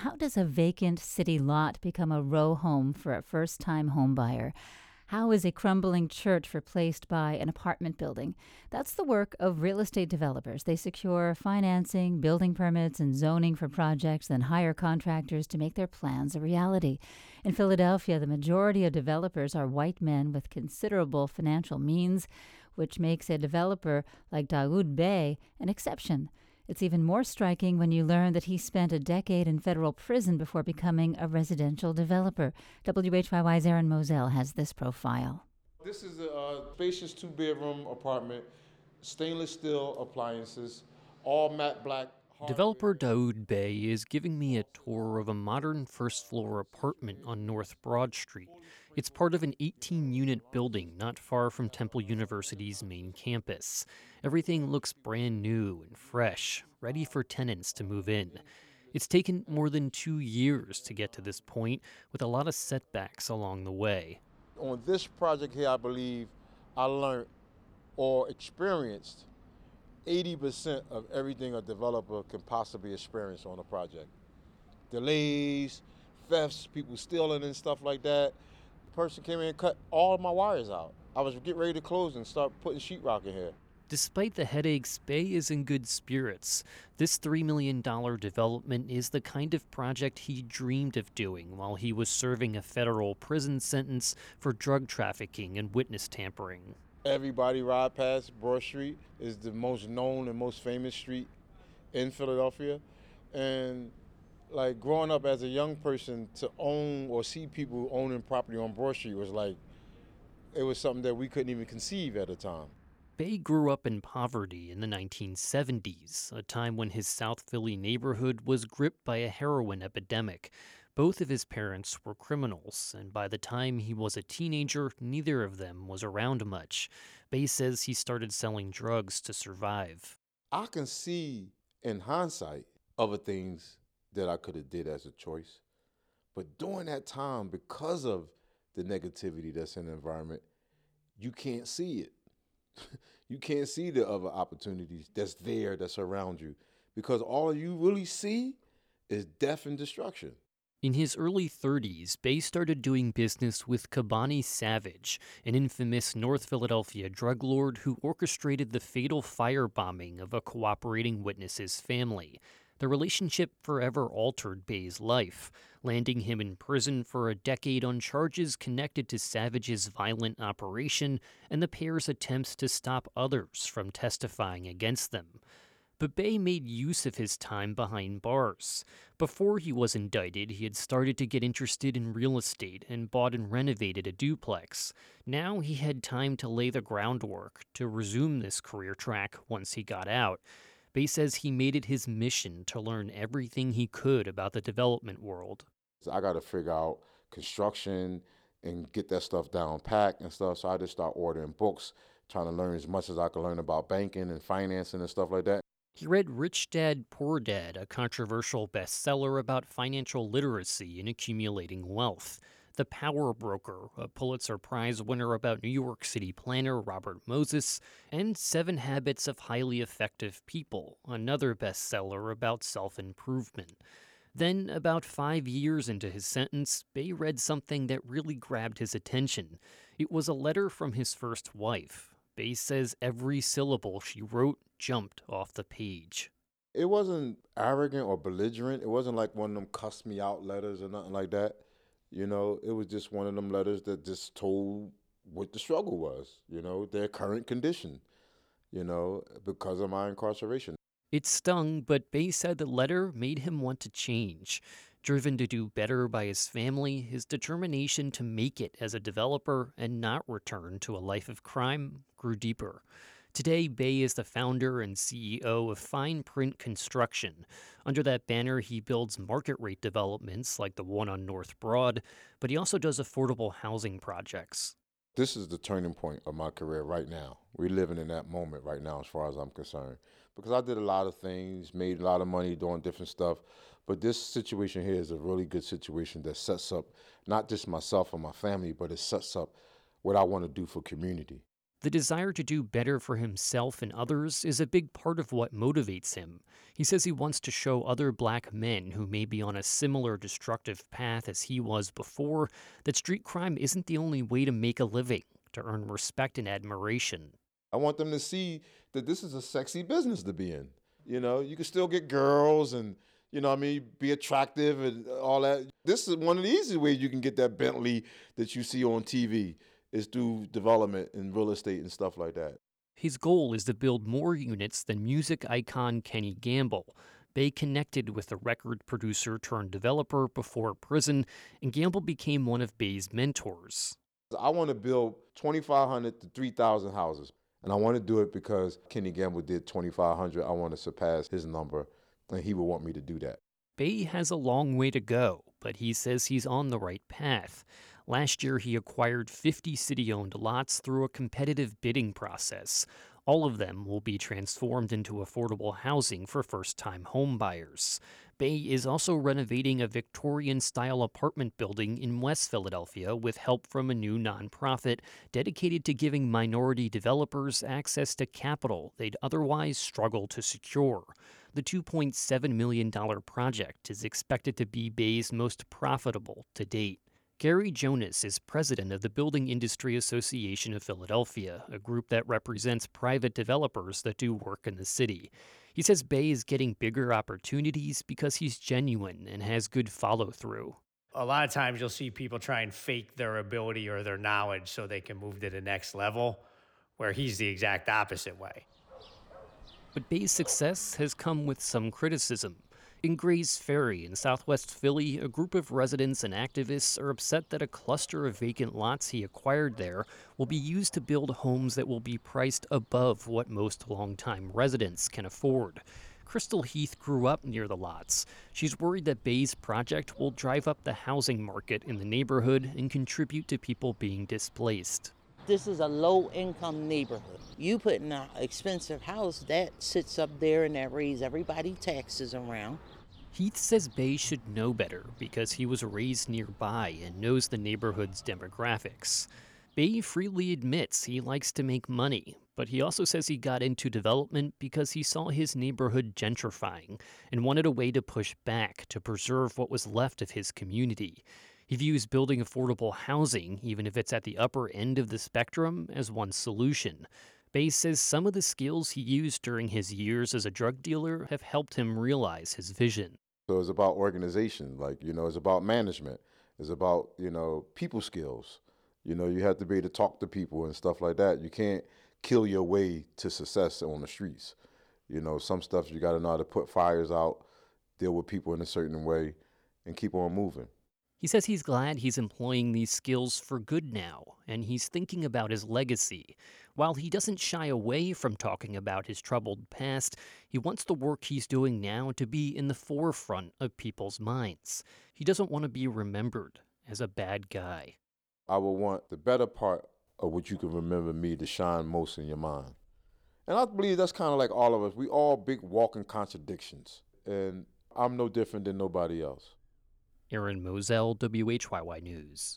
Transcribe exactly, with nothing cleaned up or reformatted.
how does a vacant city lot become a row home for a first-time homebuyer? How is a crumbling church replaced by an apartment building? That's the work of real estate developers. They secure financing, building permits, and zoning for projects, then hire contractors to make their plans a reality. In Philadelphia, the majority of developers are white men with considerable financial means, which makes a developer like Daoud Bey an exception. It's even more striking when you learn that he spent a decade in federal prison before becoming a residential developer. W H Y Y's Aaron Moselle has this profile. This is a uh, spacious two-bedroom apartment, stainless steel appliances, all matte black. Developer Daoud Bey is giving me a tour of a modern first-floor apartment on North Broad Street. It's part of an eighteen-unit building not far from Temple University's main campus. Everything looks brand new and fresh, ready for tenants to move in. It's taken more than two years to get to this point, with a lot of setbacks along the way. On this project here, I believe I learned or experienced eighty percent of everything a developer can possibly experience on a project. Delays, thefts, people stealing and stuff like that. The person came in and cut all of my wires out. I was getting ready to close and start putting sheetrock in here. Despite the headaches, Bey is in good spirits. This three million dollars development is the kind of project he dreamed of doing while he was serving a federal prison sentence for drug trafficking and witness tampering. Everybody ride past Broad Street. Is the most known and most famous street in Philadelphia. And like growing up as a young person, to own or see people owning property on Broad Street was like, it was something that we couldn't even conceive at the time. Bey grew up in poverty in the nineteen seventies, a time when his South Philly neighborhood was gripped by a heroin epidemic. Both of his parents were criminals, and by the time he was a teenager, neither of them was around much. Bey says he started selling drugs to survive. I can see in hindsight other things that I could have did as a choice. But during that time, because of the negativity that's in the environment, you can't see it. You can't see the other opportunities that's there, that's around you, because all you really see is death and destruction. In his early thirties, Bey started doing business with Kabani Savage, an infamous North Philadelphia drug lord who orchestrated the fatal firebombing of a cooperating witness's family. The relationship forever altered Bey's life, landing him in prison for a decade on charges connected to Savage's violent operation and the pair's attempts to stop others from testifying against them. But Bey made use of his time behind bars. Before he was indicted, he had started to get interested in real estate and bought and renovated a duplex. Now he had time to lay the groundwork to resume this career track once he got out. Bey says he made it his mission to learn everything he could about the development world. I got to figure out construction and get that stuff down packed and stuff, so I just start ordering books, trying to learn as much as I can learn about banking and financing and stuff like that. He read Rich Dad, Poor Dad, a controversial bestseller about financial literacy and accumulating wealth. The Power Broker, a Pulitzer Prize winner about New York City planner Robert Moses, and Seven Habits of Highly Effective People, another bestseller about self-improvement. Then, about five years into his sentence, Bey read something that really grabbed his attention. It was a letter from his first wife. Bey says every syllable she wrote jumped off the page. It wasn't arrogant or belligerent. It wasn't like one of them cuss me out letters or nothing like that. You know, it was just one of them letters that just told what the struggle was, you know, their current condition, you know, because of my incarceration. It stung, but Bey said the letter made him want to change. Driven to do better by his family, his determination to make it as a developer and not return to a life of crime grew deeper. Today, Bey is the founder and C E O of Fine Print Construction. Under that banner, he builds market-rate developments like the one on North Broad, but he also does affordable housing projects. This is the turning point of my career right now. We're living in that moment right now as far as I'm concerned. Because I did a lot of things, made a lot of money doing different stuff, but this situation here is a really good situation that sets up not just myself and my family, but it sets up what I want to do for community. The desire to do better for himself and others is a big part of what motivates him. He says he wants to show other black men who may be on a similar destructive path as he was before that street crime isn't the only way to make a living, to earn respect and admiration. I want them to see that this is a sexy business to be in. You know, you can still get girls and, you know what I mean, be attractive and all that. This is one of the easy ways you can get that Bentley that you see on T V. Is through development in real estate and stuff like that. His goal is to build more units than music icon Kenny Gamble. Bay connected with the record producer turned developer before prison, and Gamble became one of Bay's mentors. I want to build twenty-five hundred to three thousand houses, and I want to do it because Kenny Gamble did twenty-five hundred. I want to surpass his number, and he would want me to do that. Bay has a long way to go, but he says he's on the right path. Last year, he acquired fifty city-owned lots through a competitive bidding process. All of them will be transformed into affordable housing for first-time homebuyers. Bay is also renovating a Victorian-style apartment building in West Philadelphia with help from a new nonprofit dedicated to giving minority developers access to capital they'd otherwise struggle to secure. The two point seven million dollars project is expected to be Bay's most profitable to date. Gary Jonas is president of the Building Industry Association of Philadelphia, a group that represents private developers that do work in the city. He says Bay is getting bigger opportunities because he's genuine and has good follow-through. A lot of times you'll see people try and fake their ability or their knowledge so they can move to the next level, where he's the exact opposite way. But Bay's success has come with some criticism. In Grays Ferry in southwest Philly, a group of residents and activists are upset that a cluster of vacant lots he acquired there will be used to build homes that will be priced above what most longtime residents can afford. Crystal Heath grew up near the lots. She's worried that Bay's project will drive up the housing market in the neighborhood and contribute to people being displaced. This is a low-income neighborhood. You put in an expensive house, that sits up there and that raises everybody's taxes around. Heath says Bay should know better because he was raised nearby and knows the neighborhood's demographics. Bay freely admits he likes to make money, but he also says he got into development because he saw his neighborhood gentrifying and wanted a way to push back to preserve what was left of his community. He views building affordable housing, even if it's at the upper end of the spectrum, as one solution. Bay says some of the skills he used during his years as a drug dealer have helped him realize his vision. So it's about organization, like, you know, it's about management. It's about, you know, people skills. You know, you have to be able to talk to people and stuff like that. You can't kill your way to success on the streets. You know, some stuff you got to know how to put fires out, deal with people in a certain way, and keep on moving. He says he's glad he's employing these skills for good now, and he's thinking about his legacy. While he doesn't shy away from talking about his troubled past, he wants the work he's doing now to be in the forefront of people's minds. He doesn't want to be remembered as a bad guy. I would want the better part of what you can remember me to shine most in your mind. And I believe that's kind of like all of us. We all big walking contradictions, and I'm no different than nobody else. Aaron Moselle, W H Y Y News.